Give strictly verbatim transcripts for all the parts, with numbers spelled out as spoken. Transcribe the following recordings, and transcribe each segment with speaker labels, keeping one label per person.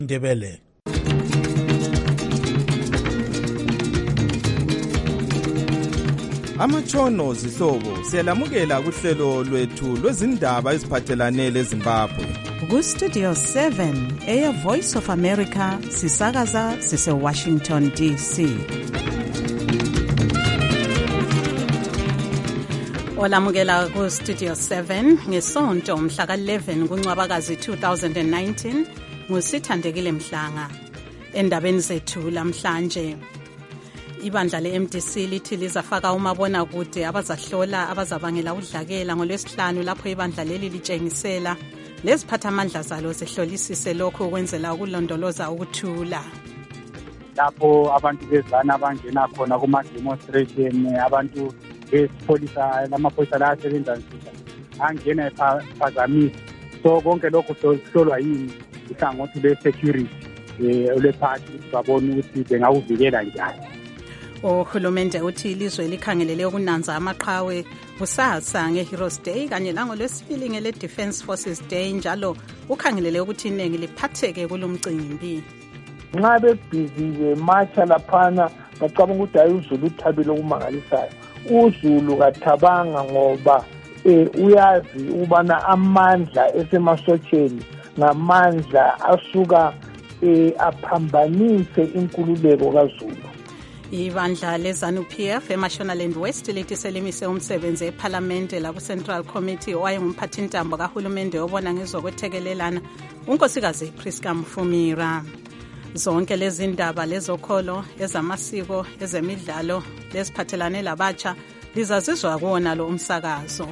Speaker 1: Ndebele. Amatshono zihlobo siyalamukela kuhlelo lwethu lwezindaba eziphathelane leZimbabwe.
Speaker 2: Ku Studio seven, Air Voice of America, sisakaza sise Washington D C. Olamukela ku Studio seven ngesonto mhla ka eleven kuNcwabakazi two thousand nineteen nguSithandekile Mhlanga. Endabeni zethu lamhlanje, ibandla le-M D C lithi lizafaka umabona kude abazahlola abazabangela udlakela ngolwesihlanu lapho ibandla leli litshengisela leziphathamandla zalo zihlolisise lokho ukwenzela ukulondoloza ukuthula.
Speaker 3: Lapho abantu bezana abangena khona kuma-demonstration, abantu besipholisa lamapholisa la asebenza nzima angena ephazamisa. So konke lokho kuhlolwa yini ihlangothi le-security olwephathi babona ukuthi bengawuvikela njani.
Speaker 2: Uhulumende uthi ilizwe likhangelele ukunanza amaqhawe kusasa nge-Heroes Day kanye langolwesibili ngele-Defence Forces Day, njalo ukhangelele ukuthi iningi liphatheke kulomcimbi.
Speaker 4: Nxa bebhizi matsha laphana bacabanga ukuthi hayi uZulu uthabile okumangalisayo. uZulu kathabanga ngoba eh, uyazi ubana amandla esemasotsheni ngamandla asuka eh, aphambanise inkululeko kaZulu.
Speaker 2: Ibandla leZanu-P F eMashonaland West lithi selimise umsebenzi eParliamente la ku-Central Committee owayengumphathintambo kahulumende obona ngezokwethekelelana unkosikazi Priska Mfumira. Zonke lezi ndaba lezokholo, ezamasiko, ezemidlalo leziphathelane labatsha lizazizwa kuwona lo umsakazo.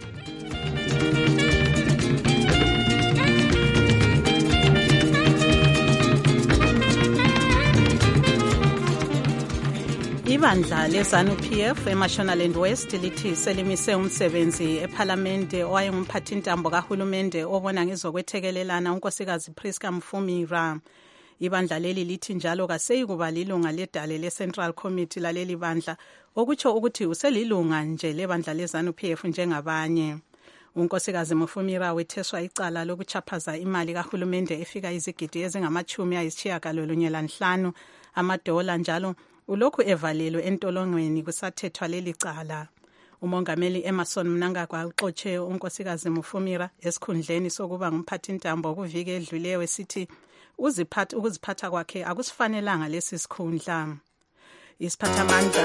Speaker 2: Ibandla leZanu-P F eMashonaland West lithi selimise umsebenzi eParliamente owayengumphathintambo kahulumende obona ngezokwethekelelana unkosikazi Priska Mfumira. Ibandla leli lithi njalo kaseyikuba lilunga ledale le-Central Committee laleli bandla, okutsho ukuthi uselilunga nje lebandla leZanu-P F njengabanye. Unkosikazi Mfumira wetheswa icala lokuchaphaza imali kahulumende efika izigidi ezingamachumi ayisitshiyagalolunye lanhlanu amadola, njalo ulokhu evalelwe entolongweni kusathethwa leli cala. Umongameli Emerson Mnangagwa uxotshe unkosikazi Mfumira esikhundleni sokuba ngumphathintambo kuviki edluleyo wesithi uziphatha ukuziphatha kwakhe akusifanelanga lesi sikhundla. Isiphathamandla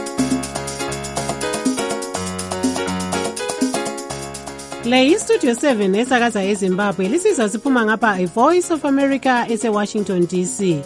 Speaker 5: Le iStudio seven esakaza eZimbabwe lisiza siphuma ngapha iVoice of America ese Washington D C.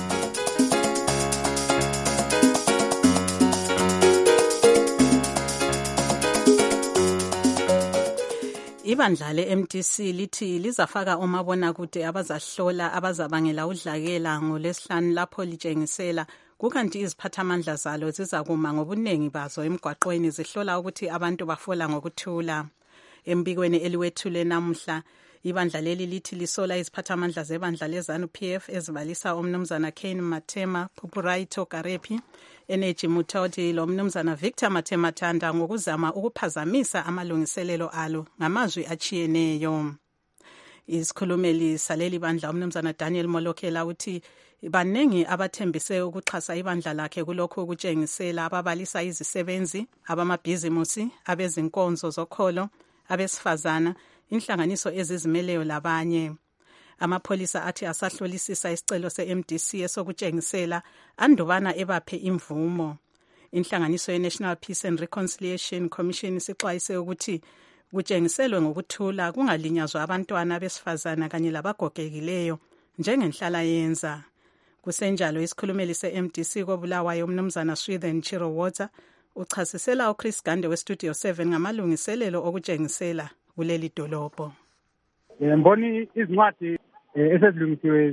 Speaker 2: Ibandla le-M D C lithi lizafaka omabona kude abazahlola abazabangela udlakela ngolesihlanu lapho litshengisela, kukanti iziphathamandla zalo zizakuma ngobuningi bazo emgwaqweni zihlola ukuthi abantu bafola ngokuthula. Embikweni eliwethule namuhla, ibandla leli lithi lisola iziphathamandla zebandla leZanu-P F ezibalisa umnumzana Kane Matema, Pupuraito Karepi, Energy Mutoti lo mnumzana Victor Matema Thanda ngokuzama ukuphazamisa amalungiselelo alo ngamazwi achiyeneyo. Isikhulumeli saleli bandla umnumzana Daniel Molokela uthi banengi abathembise ukuxhasa ibandla lakhe kulokho ukutshengisela ababalisa izisebenzi, abamabhizimusi, abezinkonzo zokholo, abesifazana, inhlanganiso ezizimeleyo labanye. Amapholisa athi asahlolisisa isicelo se-M D C esokutshengisela andubana ebaphe imvumo. Inhlanganiso ye-National Peace and Reconciliation Commission isixwayise ukuthi kutshengiselwe ngokuthula kungalinyazwa abantwana besifazana kanye labagogekileyo njengenhlala yenza. Kusenjalo isikhulumeli se-M D C koBulawayo umnumzana Swithen Chirowota uchasisela uChris Gande weStudio seven ngamalungiselelo okutshengisela kuleli dolobho.
Speaker 3: Mboni izincwadi esezilungisiwe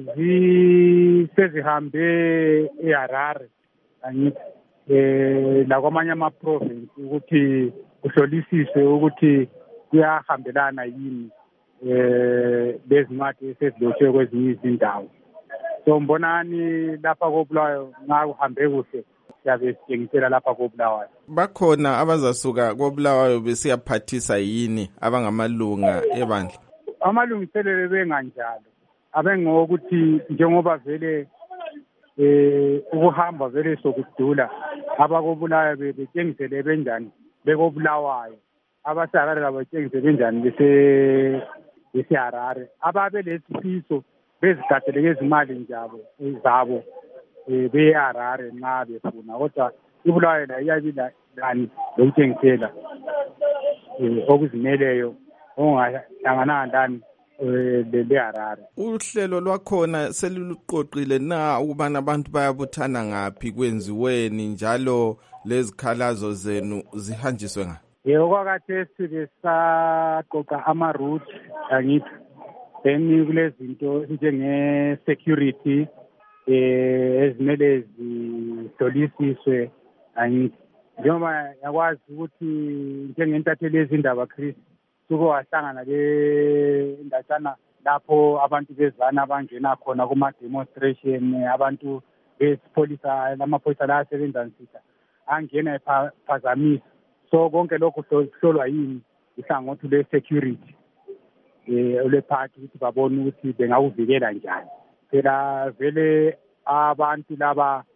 Speaker 3: zisezihambe eHarare angithi eh la kwamanye ama-province ukuthi kuhlolisiswe ukuthi kuyahambelana yini eh lezincwadi esezilotshwe kwezinye izindawo. So mbonani lapha koBulawayo ngakuhambe kuhle, siyabe sitshengisela lapha koBulawayo.
Speaker 1: Bakhona abazasuka koBulawayo besiyaphathisa yini abangamalunga ebandla?
Speaker 3: Amalungiselelo benganjalo, abengokuthi njengoba vele eh ukuhamba vele sokudula abakobulayo betshengisele benjani bekobulawayo abaseharare labo betshengise benjani bese beseharare ababe lesifiso bezigadele ngezimali njalo zabo beharare nxa befuna kodwa ibulawayo la iyabila lani lokutshengisela okuzimeleyo ongahlangana ndani leharare.
Speaker 1: Uhlelo lwakhona seliluqoqile na ukubana abantu bayabuthana ngaphi kwenziweni njalo lezikhalazo zenu zihanjiswe ngaphi?
Speaker 3: Yebo kwakathesi besaqoqa ama-route angithi then kulezinto njenge-security eh ezimele zihlolisiswe angithi njengoba yakwazi ukuthi njengentatheli yezindaba Chris suke wahlangana le ndatshana lapho abantu bezana abangena khona kuma-demonstration abantu besipholisa lamapholisa la asebenza nsitha angena ephazamisa so konke lokho kuhlolwa yini ihlangothi le-security um lephathi ukuthi babone ukuthi bengawuvikela njani phela vele abantu laba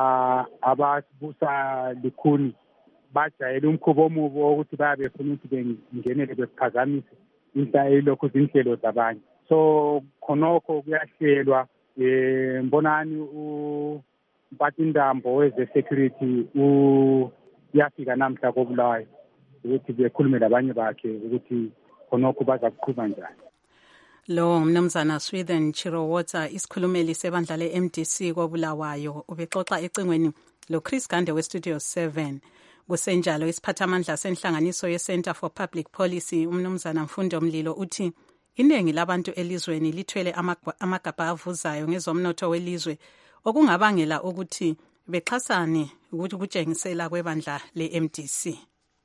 Speaker 3: ababusa likhuni bajayele umkhubo omubi wokuthi bayabe befuna ukuthi bengenele bephazamise ilokhu zinhlelo zabanye so khonokho kuyahlelwa um mbonani umphathindambo weze-security uyafika namhla kobulawayo ukuthi bekhulume labanye bakhe ukuthi khonokho baza kuqhuba njani.
Speaker 2: Lo mnumzana Swithin Chirowotsa isikhulumeli sebandla le-M D C kobulawayo ubexoxa ecingweni lo Chris Gande we-Studio seven. Kusenjalo isiphathamandla senhlanganiso ye-Center for Public Policy umnumzana Mfundo Mlilo uthi iningi labantu elizweni lithwele amagabha avuzayo ngezomnotho welizwe okungabangela ukuthi bexhasane ukuthi kutshengisela kwebandla le-M D C.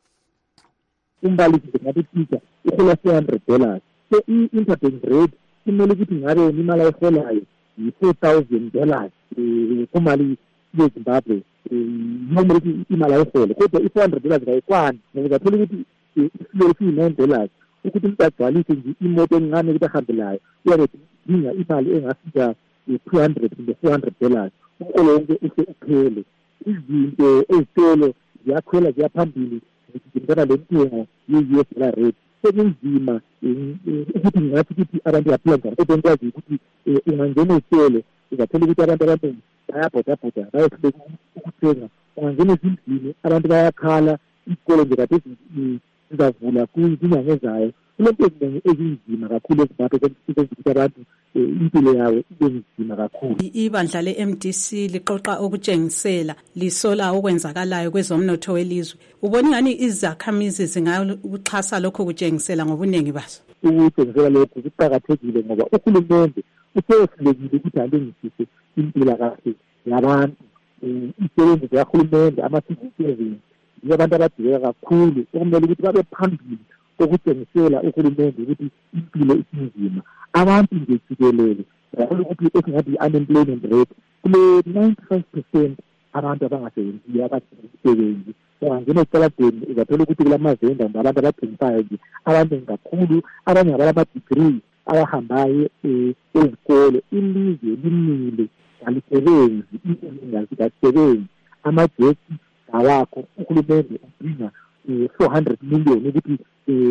Speaker 6: Umbalisi ngathi uhola four hundred dollars so i-interbank rate kumele ukuthi ngabe imali ayiholayo yi-four thousand dollars kumali yeZimbabwe noma ukuthi imali ayihole kodwa i-four hundred dollars kayikwani ngoba uzathola ukuthi isilo siyi-nine dollars ukuthi umuntu agcwalise nje imoto encane ukuthi ahambelayo uyabe dinga imali engafika two hundred kumbe four hundred dollars umkolo wonke use uphele izinto ezitolo ziyakhwela ziyaphambili zidingana le ntengo ye-U S dollar rate sekunzima ukuthi ngathi ukuthi abantu baphila njani kodwa ngikwazi ukuthi ungangena esitolo uzathola ukuthi abantu abaningi bayabhodabhoda bayehluleka ukuthenga ungangena ezindlini abantu bayakhala isikolo nje kade zizavula kwinyanga ezayo kulento eziningi ezinzima kakhulu ezimbabwe ezenza ukuthi abantu impilo yawo ibe nzima kakhulu.
Speaker 2: Ibandla le-M D C liqoqa okutshengisela lisola okwenzakalayo kwezomnotho welizwe. Ubona ngani izakhamizi zingakuxhasa lokho kutshengisela ngobuningi baso?
Speaker 6: Ukutshengisela lokho kuqakathekile ngoba uhulumende usehlulekile ukuthi alungisise impilakahle yabantu. Isebenzi zikahulumende ama-civil servants abantu abadingeka kakhulu okumele ukuthi babe phambili kokutshengisela uhulumende ukuthi impilo isinzima. Abantu nje jikelele yabona ukuthi esingathi i-unemployment rate kule ninety-five percent abantu abangasebenziyo abasebenzi ungangena ecalageni uzathola ukuthi kulamazenda abantu abathengisayo nje abaningi kakhulu abanye abalama-degree abahambayo ezikolo ilizwe limile alisebenzi ingasisebenzi amagetsi awakho uhulumende udinga four hundred million ukuthi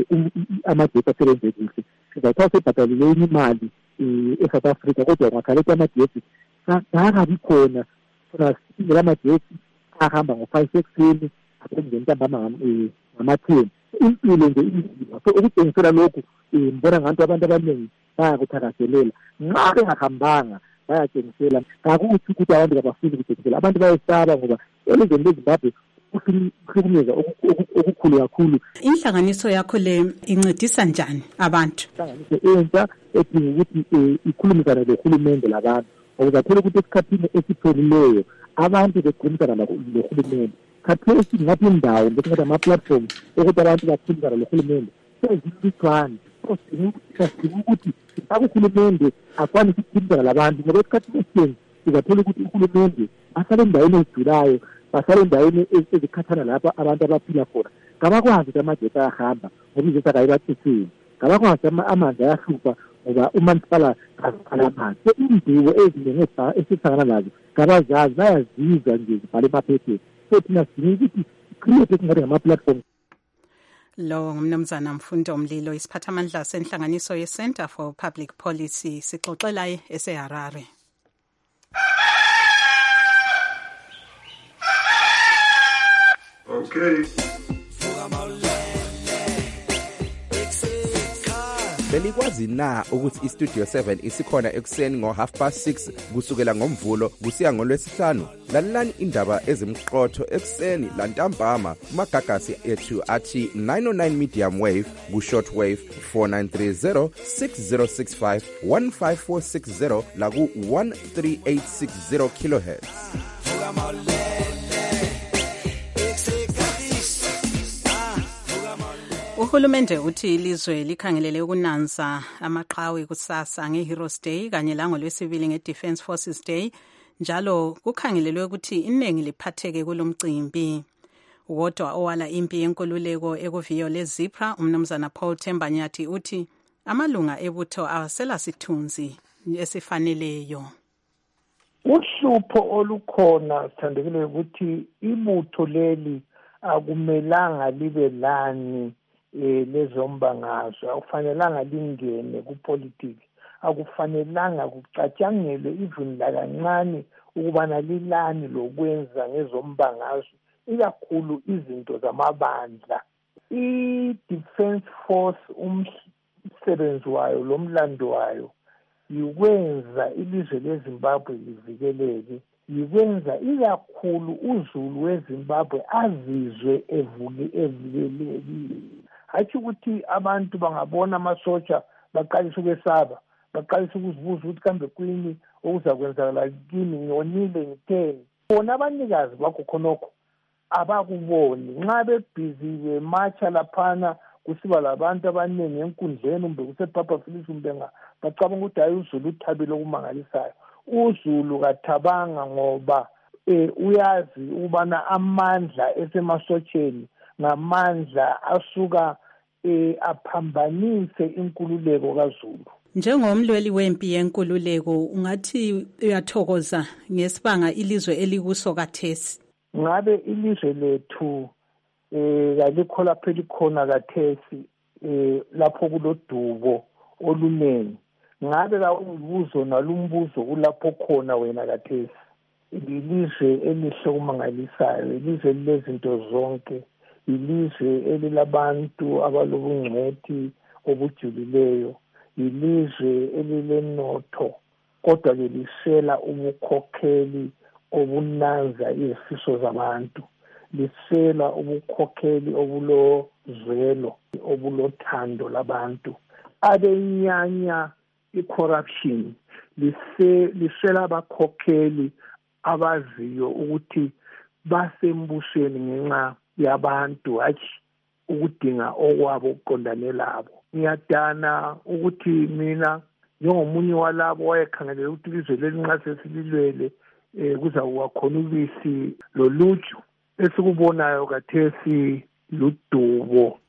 Speaker 6: amagetsi asebenze kuhle sizathiwa sebhadalile imali e-South Africa kodwa ngakhaleti amagetsi ngakabi khona funa singela amagetsi ahamba ngo-five ekuseni aphinde ntambama ngama-ten impilo nje inzima so ukutshengisela lokhu mbona ngabantu abantu abaningi bayakuthakazelela nxa bengahambanga bayatshengisela kakuthi ukuthi abantu kabafuni ukutshengisela abantu bayesaba ngoba elizweni leZimbabwe ukuhlukumeza okukhulu kakhulu.
Speaker 2: Inhlanganiso yakho le incedisa njani abantu?
Speaker 6: Inhlanganiso entsha edinga ukuthi ikhulumisane lohulumende labantu uzathola ukuthi esikhathini esiphelileyo abantu bekhulumisana lohulumende khathesi ngathi indawo besingathi ama-platform ukuthi abantu bakhulumisana lohulumende sezilutshwane sidinga ukuthi uhulumende akwanise ukukhulumisana labantu ngoba esikhathini esiningi uzathola ukuthi uhulumende ahlale endaweni ezidulayo bahlale endaweni ezikhathana lapha abantu abaphila khona ngabakwazi ukuthi amagetsi ayahamba ngoba izethu akayibathetheni ngabakwazi amanzi ayahlupha ngoba uma siqala amanzi so indubo eziningi esihlangana nazo ngabazali bayazizwa nje zibhale emaphepheni so thina sidinga ukuthi create esingathi ngama-platform.
Speaker 2: Lo ngumnumzana Mfundo Umlilo, isiphathamandla senhlanganiso ye-Center for Public Policy, sixoxela eseHarare.
Speaker 7: Okay. Belikwazi na ukuthi iStudio seven isikhona ekuseni ngo half past six kusukela ngomvulo kusiya ngolwesihlanu? Lalelani indaba ezimqotho ekuseni lantambama kumagagasi ethu athi nine oh nine medium wave ku short wave four nine three zero six zero six five one five four six zero la ku one three eight six zero kilohertz.
Speaker 2: Uhulumende uthi ilizwe likhangelele ukunanza amaqhawe kusasa ngeHeroes Day kanye langolwesibili ngeDefence Forces Day, njalo kukhangelelwe ukuthi iningi liphatheke kulomcimbi. Wodwa owala impi yenkululeko ekuviyo leZipra, umnumzana Paul Thembanyathi uthi amalunga ebutho awasela sithunzi esifaneleyo.
Speaker 4: Uhlupho olukhona sithandekile ukuthi ibutho leli akumelanga libe lani eh lezombangazwe, akufanelanga lingene kupolitiki, akufanelanga kucatshangelwe even la kancane ukubana lilani lokwenza ngezombangazwe, ikakhulu izinto zamabandla. I-Defence Force umsebenzi wayo lomlando wayo yikwenza ilizwe leZimbabwe livikeleke, yikwenza ikakhulu uZulu weZimbabwe azizwe evikelekile. Hathi ukuthi abantu bangabona amasotsha baqalisa ukwesaba, baqalisa ukuzibuza ukuthi kambe kuyini okuzakwenzakala kimi, ngiyonile ngitheni. Bona abanikazi bakho khonokho abakuboni, nxa bebhizi bematsha laphana kusiba labantu abaningi enkundleni kumbe kusePapa Phillips kumbe bacabanga ukuthi hayi uZulu uthabile okumangalisayo. uZulu kathabanga ngoba eh uyazi ubana amandla esemasotsheni ngamandla asuka eh aphambanise inkululeko kaZulu.
Speaker 2: Njengomlweli wempi yenkululeko ungathi uyathokoza ngesibanga ilizwe elikuso kathesi?
Speaker 4: Ngabe ilizwe lethu eh kalikho lapho likhona kathesi eh lapho kulodubo olunengi. Ngabe la umbuzo nalumbuzo kulapho khona wena kathesi. Ilizwe elihle kumangalisayo, ilizwe lezinto zonke, ilizwe elilabantu abalobungcwethi obujulileyo, ilizwe elilenotho, kodwa lisela ubukhokheli obunanza izifiso zabantu, lisela ubukhokheli obulozwelo, obulothando labantu, abenyanya i-corruption, lise lisela abakhokheli abaziyo ukuthi basembusweni ngenxa yabantu hathi ukudinga okwabo ukuqondane labo. Ngiyadana ukuthi mina njengomunye walabo wayekhangelele ukuthi ilizwe leli nxa sesililwele eh kuzakuba khona ubisi loluju esikubonayo kathesi ludubo.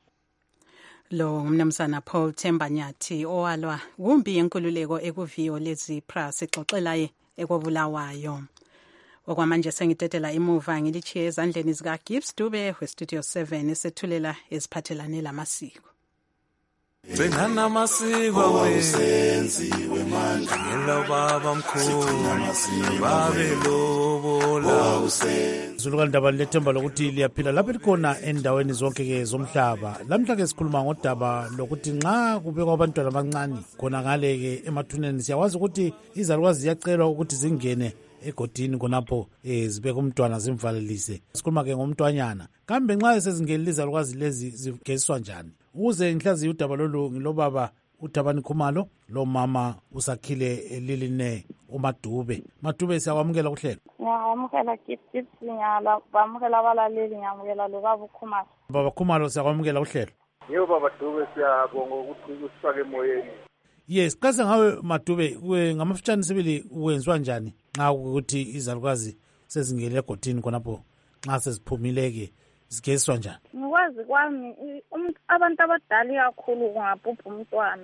Speaker 2: Lo ngumnumzana Paul Thembanyathi owalwa kumbi yenkululeko ekuviyo leZipra, sixoxelaye ekobulawayo. Okwamanje sengidedela imuva ngilichiye ezandleni zika Gibbs Dube weStudio seven esethulela eziphathelane lamasiko.
Speaker 8: Bengana amasiko wesenziwe manje ngelo baba mkhulu babe lobola Zulu kandaba lethemba lokuthi liyaphila lapho likhona endaweni zonke ke zomhlaba. Lamhla ke sikhuluma ngodaba lokuthi nxa kubekwa abantwana abancane khona ngale ke emathuneni siyawazi ukuthi izalukwazi ziyacelwa ukuthi zingene egodini konapho eh zibeka umntwana zimvalelise. Sikhuluma ke ngomntwanyana. Kambe nxa sezingenile izalukwazi lezi zigeswa njani? Uze ngihlaziya udaba lolu ngilobaba uThabani Khumalo, lo mama usakhile Liline uMadube. Madube siyakwamukela kuhlelo.
Speaker 9: Ngiyamukela Gibbs, ngiyala bamukela abalaleli, ngiyamukela lo baba uKhumalo.
Speaker 7: Baba Khumalo siyakwamukela kuhlelo.
Speaker 10: Yebo baba Dube siyabonga ukuthi usifake emoyeni.
Speaker 7: Yes, kase ngawe Madube ngamafutshane sibili wenziwa njani nxa ukuthi izalukazi sezingele egodini konapho nxa seziphumileke sigeswa njani?
Speaker 9: Ngikwazi kwami abantu abadala kakhulu kungabhubha umntwana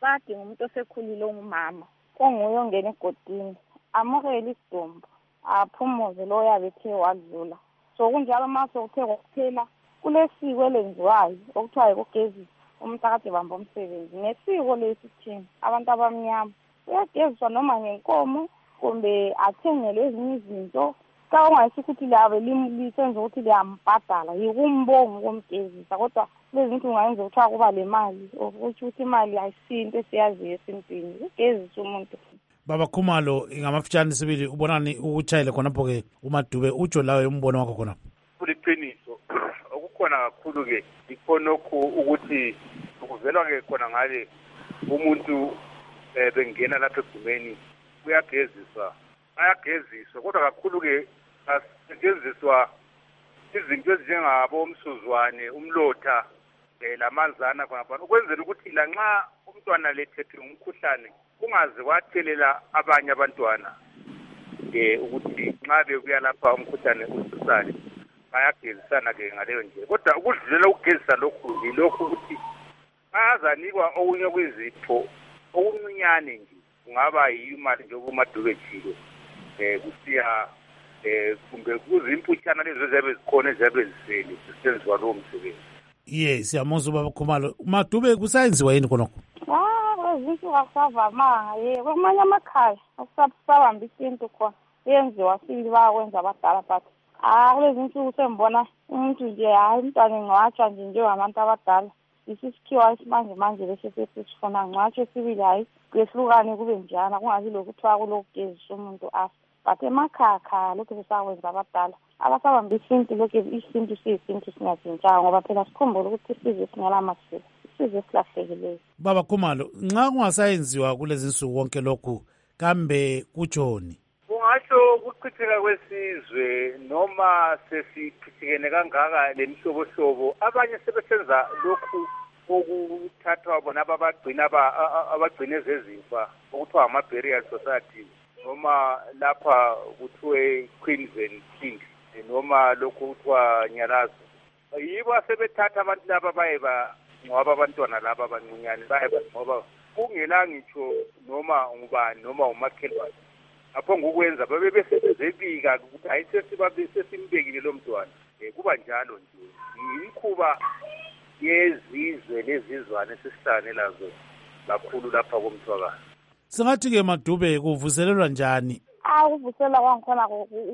Speaker 9: sadinga umuntu osekhulile ongumama onguye ongena egodini amukele isidumbu aphumuze lo yabe ethe wadlula. So kunjalo mase uthe kwaphela kulesiko elenziwayo okuthiwa yikugezisa umuntu akade bamba umsebenzi. Nesiko lesi thina abantu abamnyama uyageziswa noma ngenkomo kumbe athengelwe ezinye izinto. Ka ungayisi ukuthi labe lisenza ukuthi liyambhadala yikumbongo komgezisa kodwa lezi zinto ungayenza ukuthiwa kuba le mali ukuthi ukuthi imali ayisinto esiyaziyo esintwini ugezisa umuntu.
Speaker 8: Baba Khumalo ingamafitshane sibili ubonani ukuchayile khonapho-ke uMadube utsho lawe umbono wakho khonapho.
Speaker 10: Kuliqiniso okukhona kakhulu ke ikhonokho ukuthi kuvelwa ke khona ngale umuntu bengena lapha egumeni uyageziswa ayageziswa kodwa kakhulu ke asetshenziswa izinto ezinjengabo umsuzwane umlotha lamanzana khonapha ukwenzela ukuthi lanxa umntwana lethethwe umkhuhlane kungaze kwathelela abanye abantwana eh ukuthi nxa bekuya lapha umkhuhlane ususale bayagezisana ke ngaleyo nje kodwa ukudlulela ukugezisa lokhu yilokhu ukuthi bayazanikwa okunye kwizipho okuncinyane nje kungaba yimali nje kuMadube jilo eh kusiya eh kumbe kuzimputshana lezo zabe zikhona ezabe zisele zisenziwa lo msebenzi.
Speaker 8: Yes, siyamuzwa Baba Khumalo. Madube kusayenziwa yini khonokho?
Speaker 9: Ah, izinto akusavamanga ye kwamanye amakhaya akusabamba isintu khona yenziwa sibili bayakwenza abadala but ah kulezi nsuku sembona umuntu nje hayi umntwana ngcwatshwa nje njengabantu abadala isikhiwa isimanje manje bese sesifuna ngcwatshwe sibili hayi kwehlukane kube njana kungazi lokuthiwa kulokugezisa umuntu afa but emakhakha lokho besakwenza abadala abasabamba isintu lokho isintu siyisintu singazintshanga ngoba phela sikhumbula ukuthi isizwe singalamasiko isizwe silahlekileyo.
Speaker 8: Baba Khumalo nxa kungasayenziwa kulezi nsuku wonke lokhu kambe kutshoni?
Speaker 10: Kungasho ukuchitheka kwesizwe noma sesichithekene kangaka lemihlobohlobo abanye sebesenza lokhu okuthathwa bona abagcina abagcine zezimfa okuthiwa ama-burial society noma lapha kuthiwe queens and kings noma lokhu kuthiwa nyalazo yibo asebethatha abantu laba baye bangcwaba abantwana laba abancinyane baye bangcwaba kungela ngitsho noma ngubani noma umakhelwane apho ngokwenza babe besebezebika ukuthi hayi sesimbekile lo mntwana kuba njalo nje imkhuba yezizwe lezizwane sesihlane lazo kakhulu lapha komthwakazi.
Speaker 8: Singathi-ke Madube kuvuselelwa njani?
Speaker 9: Ah kuvusela kwangikhona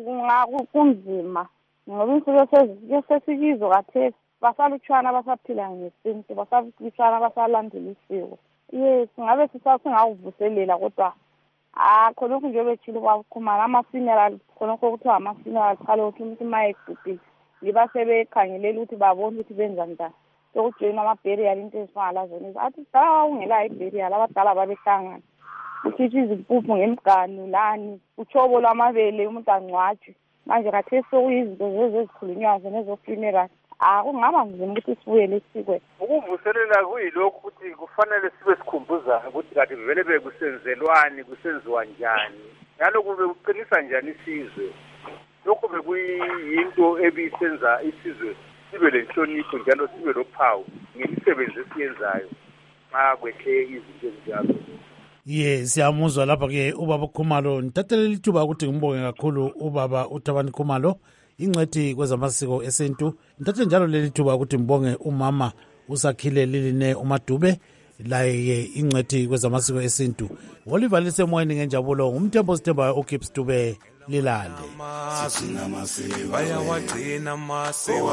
Speaker 9: kunzima ngoba insuku sesikizo kathesi basalutshwana abasaphila ngesintu basalutshwana abasalandela isiko. Yes ngabe sisasingawuvuselela kodwa ah khonokho nje betshilo bakhumana ama-funeral khonokho kuthiwa ama-funeral qhala ukuthi umuntu uma egugile liba sebekhangelela ukuthi babone ukuthi benza njani sokujoyina ama-burial into ezifana lazona athi dala ungelayo i-burial abadala babehlangana ukhitshwa izimpuphu ngemganu lani utshobo lwamabele umuntu angcwatshwe manje kathesi sokuyizinto zezo ezikhulunywayo nezo-funeral ah kungaba nzima ukuthi sibuyele esikweni.
Speaker 10: Ukuvuselela kuyilokhu ukuthi kufanele sibe sikhumbuza ukuthi kade vele bekusenzelwani kusenziwa njani njalo kube kuqinisa njani isizwe lokhu bekuyinto ebisenza isizwe sibe lenhlonipho njalo sibe lophawu ngemisebenzi esiyenzayo xa kwethe izinto ezinjalo.
Speaker 8: Ye siyamuzwa lapha-ke ubaba Khumalo nithathele ithuba ukuthi ngimbonge kakhulu ubaba uThabani Khumalo ingcwethi kwezamasiko esintu. Nithathe njalo leli thuba ukuthi mbonge umama uSakhile Liline uMadube laye ingcwethi kwezamasiko esintu. Oliver lisemoyeni ngenjabulo ngumthembo sithembayo uKips Dube lilale.
Speaker 11: Bayawagcina amasiko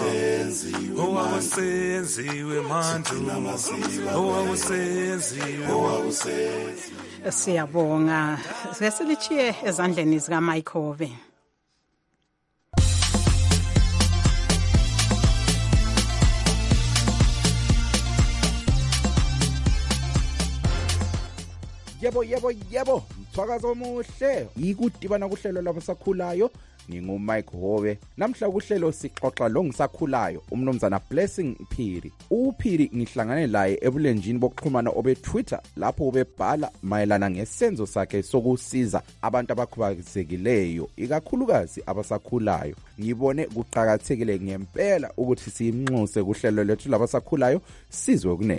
Speaker 11: owawusenziwe manje owawusenziwe.
Speaker 2: Siyabonga sesilichiye ezandleni zika Michael.
Speaker 7: Yebo yebo yebo mthwakazo omuhle ikudibana kuhlelo labasakhulayo ngingumike Howe. Namhla kuhlelo sixoxa lo ngisakhulayo umnomzana Blessing Phiri. uPhiri ngihlangane laye ebulenjini bokuxhumana obe Twitter lapho ubebhala mayelana ngesenzo sakhe sokusiza abantu abakhubazekileyo ikakhulukazi abasakhulayo. Ngibone kuqhakathekile ngempela ukuthi simnxuse kuhlelo lethu labasakhulayo sizwe kunenge.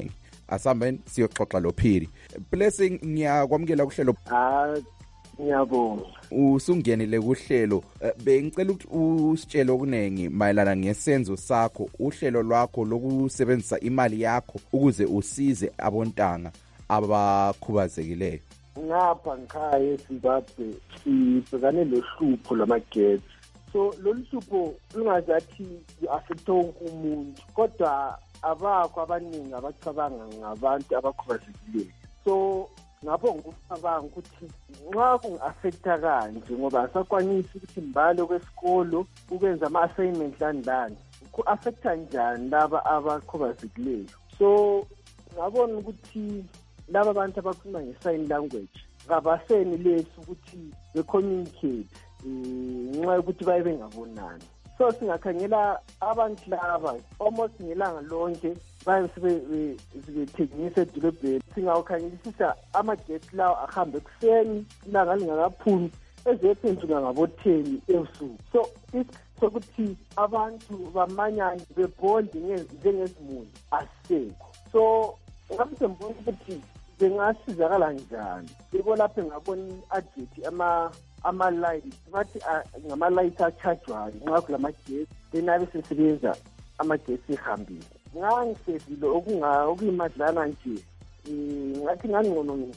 Speaker 7: Asambeni siyoxoxa loPhiri. Blessing, ngiyakwamukela kuhlelo.
Speaker 12: Ah, ngiyabonga.
Speaker 7: Usungenile kuhlelo. Bengicela ukuthi usitshele okunengi mayelana ngesenzo sakho, uhlelo lwakho lokusebenzisa imali yakho ukuze usize abontanga abakhubazekileyo.
Speaker 12: Ngapha ngikhaya eZimbabwe sibhekane lohlupho lwamagetsi. So lolu hlupho lungazathi affect wonke umuntu, kodwa abakho abaningi abacabanga ngabantu abakhubazekileyo. So ngapho ngikucabanga ukuthi nxa kungi-affecta kanje ngoba asakwanisi ukuthi mbalo kwesikolo ukwenza ama-assignment landlani ku-affecta njani laba abakhubazekileyo. So ngabona ukuthi laba bantu abakhuluma nge-sign language ngabaseni lesu ukuthi be-communicate ngenxa yokuthi baye bengabonani. So singakhangela abantu laba almost ngelanga lonke baye sebethengisa edolobheni. Singawukhangelisisa amagetsi lawo ahambe ekuseni ilanga lingakaphumi ezephenduka ngabo-ten ebusuku. So sokuthi abantu bamanyane bebonde njengezimuli asisekho. So ngabe sembona ukuthi bengasizakala njani. Yiko lapho ngabona i-advert ama ama-light bathi ngama-light achajwayo nxa kulamagetsi then abe sesebenza amagetsi ehambile. Ngangisevile okuyimadlana nje ngathi ngangcono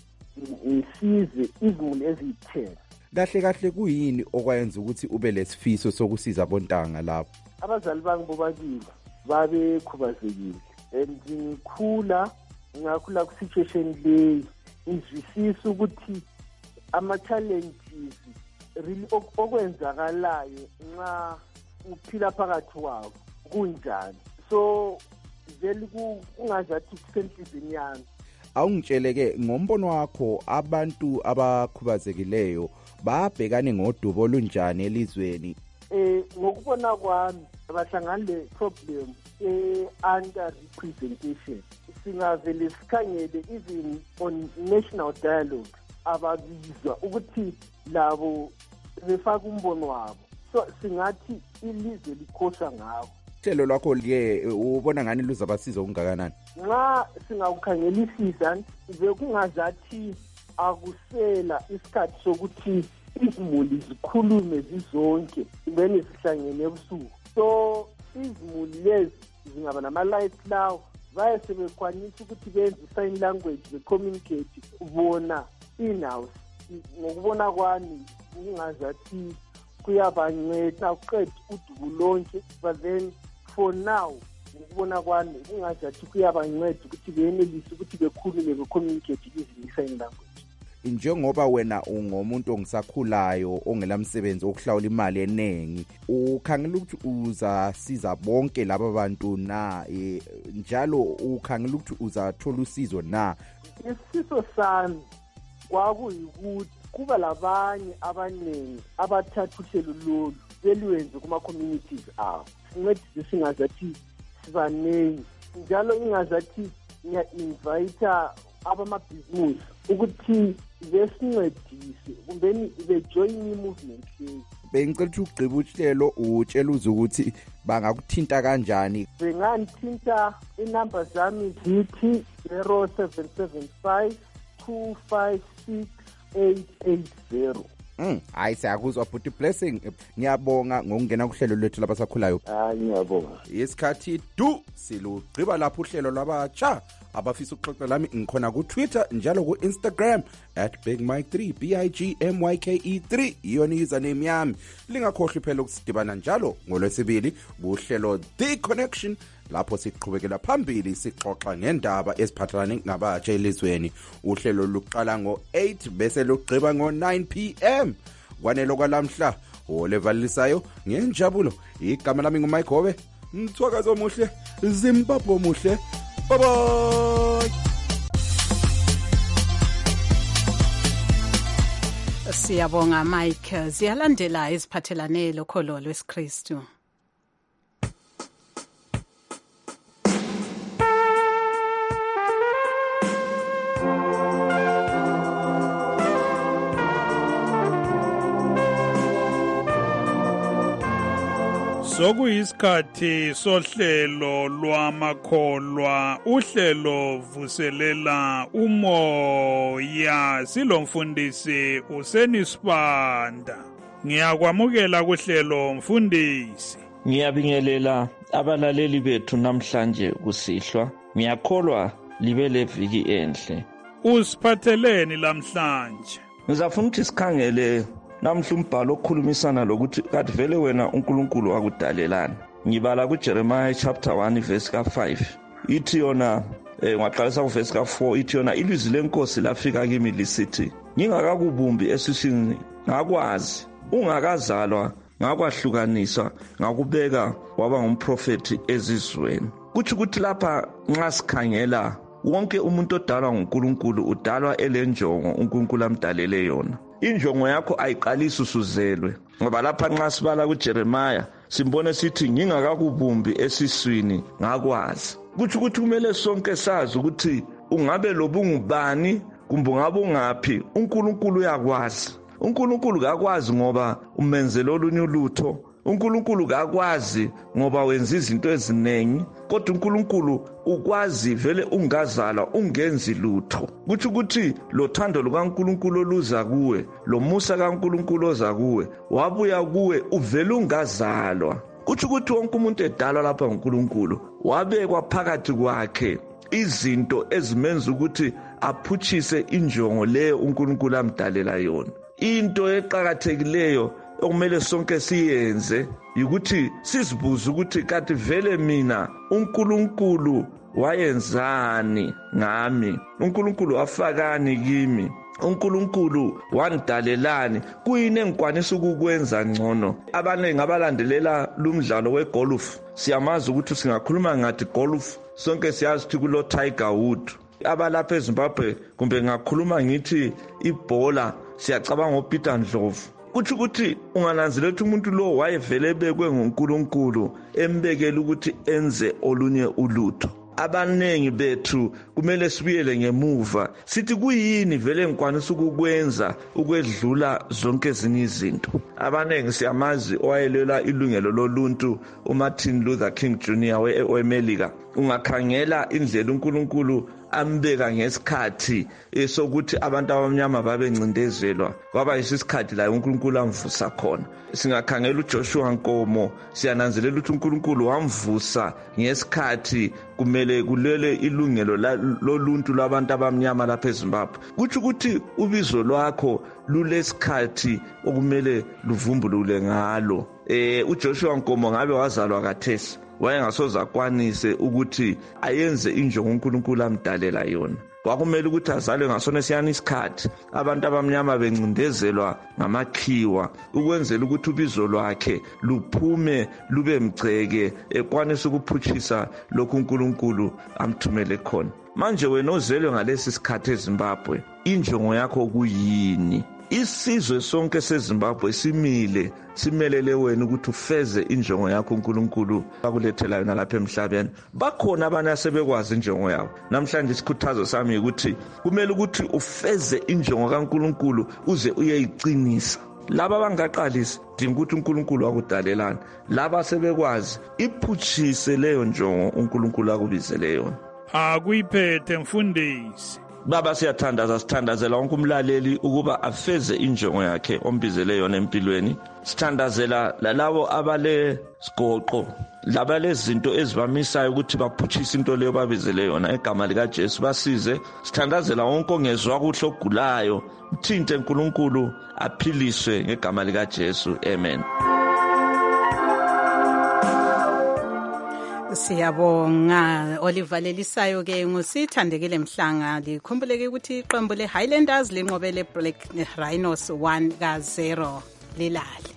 Speaker 12: ngisize izimuli eziyi-ten.
Speaker 7: Kahle kahle kuyini okwayenza ukuthi ube lesifiso sokusiza abontanga lapho?
Speaker 12: Abazali bami bobabili babekhubazekile and ngikhula ngakhula ku-situation leyi ngizwisisa ukuthi ama-challenges really okwenzakalayo nxa uphila phakathi kwabo kunjani. So vele kungazathi kusenhliziyweni yami.
Speaker 7: Awungitsheleke ngombono wakho abantu abakhubazekileyo babhekane ngodubo olunjani elizweni?
Speaker 12: Eh ngokubona kwami abahlangana le problem e-under representation. Singavele sikhangele even on national dialogue ababizwa ukuthi labo befaka umbono wabo. So singathi ilizwe likhosa ngabo.
Speaker 7: Uhlelo lwakho ke ubona ngani luzabasiza okungakanani?
Speaker 12: Nxa singawukhangelisisa bekungazathi akusela isikhathi sokuthi izimuli zikhulume zizonke then sihlangene ebusuku. So izimuli lezi zingaba nama-lights lawo baye sebekwanisa ukuthi benze i-sign language be-communicate bona in-house. Ngokubona kwami kungazathi kuyabanceda uqeda udubu lonke, but then for now ngokubona kwami kungazathi kuyabanceda ukuthi benelise ukuthi bekhulume be-communicate using i-sign language.
Speaker 7: Njengoba wena ungomuntu ongisakhulayo ongelamsebenzi okuhlawula imali eningi, ukhangela ukuthi uzasiza bonke laba bantu na? E, njalo ukhangela ukuthi uzathola usizo na?
Speaker 12: Isifiso sami kwakuyikuthi kuba labanye abaningi abathatha uhlelo lolu beluwenze kuma-communities abo. Sincedise singazathi sibaningi, njalo ingazathi ngiya-invita abamabhizinisi ukuthi besincedise kumbeni bejoyine i-movement leyi.
Speaker 7: Bengicela ukuthi ugqiba uhlelo utshela uze ukuthi bangakuthinta kanjani.
Speaker 12: Bengangithinta inamba zami zithi zero seven seven five two five six eight eight zero.
Speaker 7: Mm, hayi siyakuzwa futhi Blessing. Ngiyabonga ngokungena kuhlelo lwethu labasakhulayo.
Speaker 12: Hayi ngiyabonga.
Speaker 7: Isikhathi du silugqiba lapho uhlelo lwabatsha abafisa ukuxoxa lami ngikhona ku Twitter njalo ku Instagram at big mike three b i g m y k e three iyona username yami. Lingakhohlwa phela ukusidibana njalo ngolwesibili kuhlelo The Connection lapho siqhubekela phambili sixoxa ngendaba eziphathelene nabatsha elizweni. Uhlelo luqala ngo eight bese lugqiba ngo nine p m kwanelo kwalamhla olevalisayo ngenjabulo. Igama lami nguMike Hobe. Mthwakazo omuhle, Zimbabwe omuhle. Bye bye.
Speaker 2: Siyabonga Mike. Ziyalandela iziphathelane lokholo lwesikristu.
Speaker 13: Sokuyisikhathi sohlelo lwamakholwa, uhlelo vuselela umoya, silomfundisi uSenisibanda. Ngiyakwamukela kuhlelo mfundisi.
Speaker 14: Ngiyabingelela abalaleli bethu namhlanje kusihlwa. Ngiyakholwa libe leviki enhle.
Speaker 13: Usiphatheleni lamhlanje?
Speaker 14: Ngizafuna ukuthi sikhangele namhla umbhalo okhulumisana lokuthi kade vele wena uNkulunkulu wakudalelana. Ngibala kuJeremiah chapter one verse ka five. Ithi yona eh ngaqalisa ku verse ka four, ithi yona ilizwi lenkosi lafika kimi lisithi, ngingakakubumbi esiswini ngakwazi, ungakazalwa ngakwahlukaniswa, ngakubeka waba ngumprofeti ezizweni. Kuthi ukuthi lapha nxa sikhangela wonke umuntu odalwa nguNkulunkulu udalwa elenjongo uNkulunkulu amdalele yona. Injongo yakho ayiqalisi usuzelwe, ngoba lapha nxa sibala kuJeremiah simbone sithi ngingakakubumbi esiswini ngakwazi. Kuthi ukuthi kumele sonke sazi ukuthi ungabe lobungubani kumbe ungabe ungaphi, uNkulunkulu uyakwazi. uNkulunkulu kakwazi ngoba umenzele olunye ulutho. uNkulunkulu kakwazi ngoba wenza izinto eziningi, kodwa uNkulunkulu ukwazi vele ungazala ungenzi lutho. Kuthi ukuthi lo thando lukaNkulunkulu oluza kuwe, lo musa kaNkulunkulu oza kuwe, wabuya kuwe uvele ungazalwa. Kuthi ukuthi wonke umuntu edalwa lapha nguNkulunkulu wabekwa phakathi kwakhe izinto ezimenza ukuthi aphutshise injongo leyo uNkulunkulu amdalela yona. Into eqhakathekileyo okumele sonke siyenze ukuthi sizibuze ukuthi kanti vele mina uNkulunkulu wayenzani ngami, uNkulunkulu wafakani kimi, uNkulunkulu wandalelani, kuyini engikwanisa ukukwenza ngcono. Abaningi abalandelela lumdlalo wegolf siyamazi ukuthi singakhuluma ngathi golf sonke siyazi ukuthi kulo Tiger Woods. Abalapha eZimbabwe kumbe ngakhuluma ngithi ibhola siyacabanga ngoPeter Ndlovu. Kuthi ukuthi ungananzelela ukuthi umuntu lo wayevele bekwe nguNkulunkulu embekela ukuthi enze olunye ulutho. Abanengi bethu kumele sibuyele ngemuva sithi kuyini vele ngikwanisa ukukwenza ukwedlula zonke ezinye izinto. Abanengi siyamazi owayelela ilungelo loluntu uMartin Luther King Junior weMelika. Ungakhangela indlela uNkulunkulu ambeka ngesikhathi esokuthi abantu abamnyama babencindezelwa, kwaba yisikhathi la uNkulunkulu amvusa khona. Singakhangela uJoshua Nkomo siyananzelela ukuthi uNkulunkulu wamvusa ngesikhathi kumele kulele ilungelo loluntu labantu abamnyama lapha eZimbabwe. Kuthi ukuthi ubizo lwakho lulesikhathi okumele luvumbulule ngalo. Eh uJoshua Nkomo ngabe wazalwa kathesi, wayengasoza kwanise ukuthi ayenze injongo uNkulunkulu amdalela yona. Kwakumele ukuthi azalwe ngasona siyani isikhathi abantu abamnyama bencindezelwa ngamakhiwa, ukwenzela ukuthi ubizo lwakhe luphume lube mgceke ekwanisa ukuphutshisa lokhu uNkulunkulu amthumele khona. Manje wena ozelwe ngalesi sikhathi eZimbabwe, injongo yakho kuyini? Isizwe sonke seZimbabwe simile simelele wena ukuthi ufeze injongo yakho uNkulunkulu akulethela yona lapha emhlabeni. Bakhona abanye asebekwazi injongo yabo. Namhlanje isikhuthazo sami ukuthi kumele ukuthi ufeze injongo kaNkulunkulu uze uyeyiqinisa. Laba abangaqalisi dinga ukuthi uNkulunkulu wakudalelana, laba sebekwazi iphutshise leyo njongo uNkulunkulu akubizele yona.
Speaker 13: Akuyiphethe mfundisi.
Speaker 14: Baba siyathandaza, sithandazela wonke umlaleli ukuba afeze injongo yakhe ombizele yona empilweni. Sithandazela lalabo abale sigoqo, labale zinto ezibamisayo ukuthi baphutshise into leyo babizele yona egama lika Jesu basize. Sithandazela wonke ongezwa kuhle ogulayo, mthinte uNkulunkulu aphiliswe ngegama lika Jesu. Amen.
Speaker 2: Siyabonga Oliver lelisayo ke ngusithandekile Mhlanga. Likhumbuleke ukuthi iqembu le Highlanders linqobele Black Rhinos one ka zero lilale.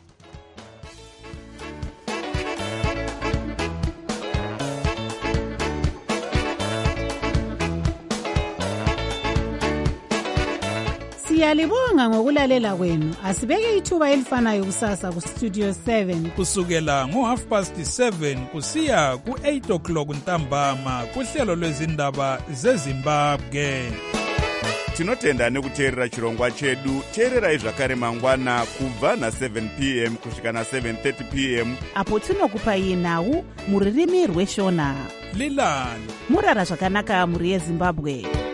Speaker 5: Siyalibonga ngokulalela kwenu. Asibeke ithuba elifanayo kusasa ku Studio seven
Speaker 13: kusukela ngo half past seven kusiya ku eight o'clock ntambama kuhlelo lwezindaba zeZimbabwe.
Speaker 15: tinotenda nekuteerera chirongwa chedu. teererai zvakare mangwana kubva na7 p m kusvika na7 thirty p m
Speaker 16: apo tinokupai nhau muririmi rweshona.
Speaker 13: lilani
Speaker 16: murara zvakanaka mhuri yezimbabwe.